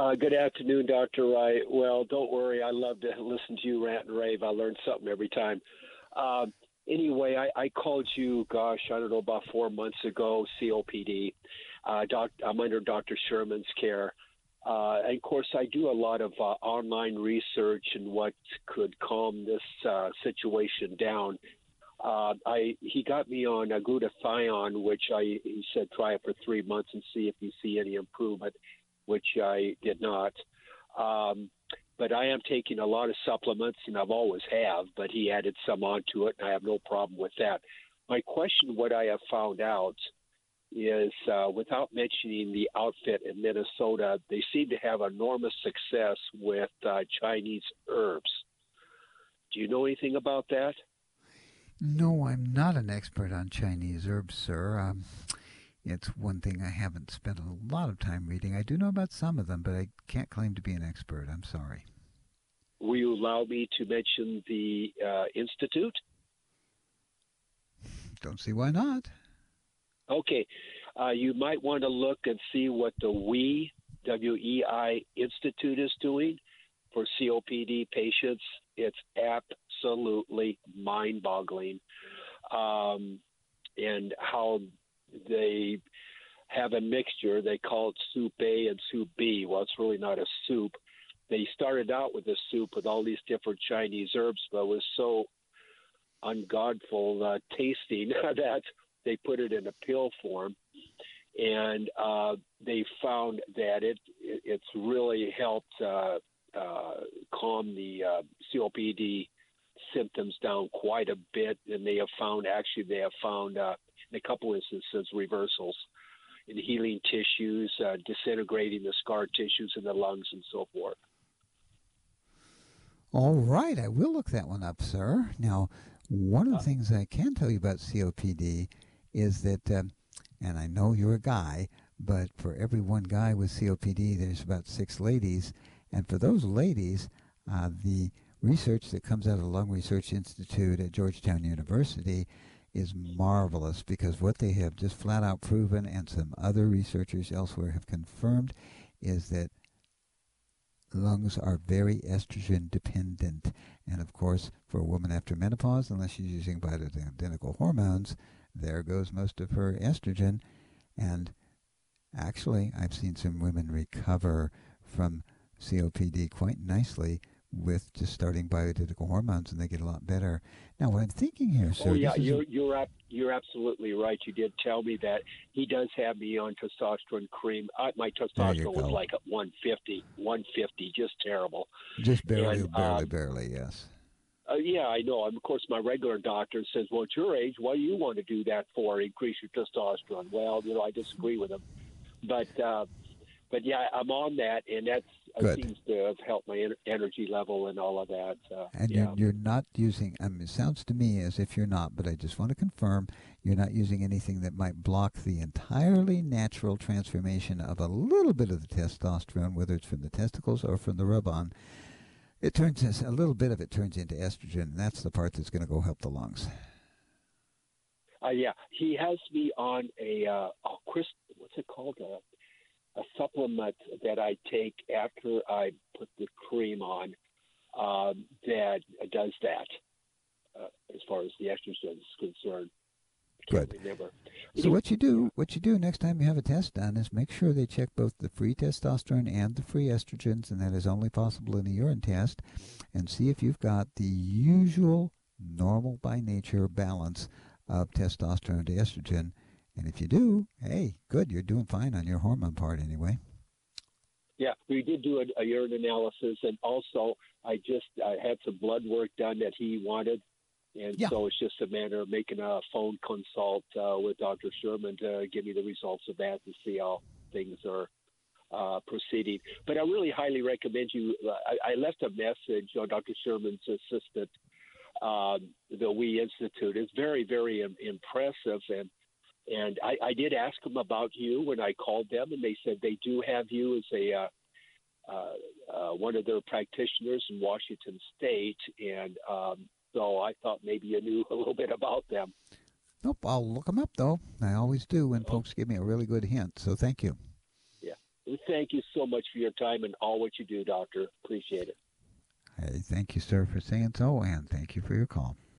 Good afternoon, Dr. Wright. Well, don't worry. I love to listen to you rant and rave. I learn something every time. Uh, anyway, I called you, gosh, I don't know, about 4 months ago, COPD. I'm under Dr. Sherman's care. And of course, I do a lot of online research and what could calm this situation down. He got me on glutathione, which he said try it for 3 months and see if you see any improvement, which I did not. But I am taking a lot of supplements, and I've always have, but he added some onto it, and I have no problem with that. My question, what I have found out is, without mentioning the outfit in Minnesota, they seem to have enormous success with Chinese herbs. Do you know anything about that? No, I'm not an expert on Chinese herbs, sir. It's one thing I haven't spent a lot of time reading. I do know about some of them, but I can't claim to be an expert. I'm sorry. Will you allow me to mention the institute? Don't see why not. Okay. You might want to look and see what the WEI Institute is doing for COPD patients. It's absolutely mind-boggling. And how they have a mixture. They call it soup A and soup B. Well, it's really not a soup. They started out with a soup with all these different Chinese herbs, but it was so ungodful tasting that they put it in a pill form. And they found that it's really helped calm the COPD symptoms down quite a bit. And they have found in a couple instances, reversals in healing tissues, disintegrating the scar tissues in the lungs and so forth. All right, I will look that one up, sir. Now, one of the things I can tell you about COPD is that, and I know you're a guy, but for every one guy with COPD, there's about 6 ladies. And for those ladies, the research that comes out of the Lung Research Institute at Georgetown University is marvelous, because what they have just flat out proven, and some other researchers elsewhere have confirmed, is that lungs are very estrogen dependent. And of course, for a woman after menopause, unless she's using bioidentical hormones, there goes most of her estrogen. And actually, I've seen some women recover from COPD quite nicely with just starting bioidentical hormones, and they get a lot better. Now, what I'm thinking here, sir... Oh, yeah, you're absolutely right. You did tell me that. He does have me on testosterone cream. My testosterone was like at 150, just terrible. Just barely, yes. Yeah, I know. Of course, my regular doctor says, well, at your age, what do you want to do that for, increase your testosterone? Well, I disagree with him. But yeah, I'm on that, and that seems to have helped my energy level and all of that. And yeah. you're not using, it sounds to me as if you're not, but I just want to confirm, you're not using anything that might block the entirely natural transformation of a little bit of the testosterone, whether it's from the testicles or from the rub-on. A little bit of it turns into estrogen, and that's the part that's going to go help the lungs. Yeah, he has me on what's it called? A supplement that I take after I put the cream on that does that as far as the estrogen is concerned. I can't remember. So what you do next time you have a test done is make sure they check both the free testosterone and the free estrogens, and that is only possible in a urine test, and see if you've got the usual normal by nature balance of testosterone to estrogen. And if you do, hey, good, you're doing fine on your hormone part anyway. Yeah, we did do a urine analysis, and also I had some blood work done that he wanted, and so it's just a matter of making a phone consult with Dr. Sherman to give me the results of that to see how things are proceeding. But I really highly recommend you. I left a message on Dr. Sherman's assistant, the We Institute. It's very, very impressive, and I did ask them about you when I called them, and they said they do have you as one of their practitioners in Washington State, and so I thought maybe you knew a little bit about them. Nope, I'll look them up, though. I always do when folks give me a really good hint, so thank you. Yeah. Thank you so much for your time and all what you do, Doctor. Appreciate it. Hey, thank you, sir, for saying so, and thank you for your call.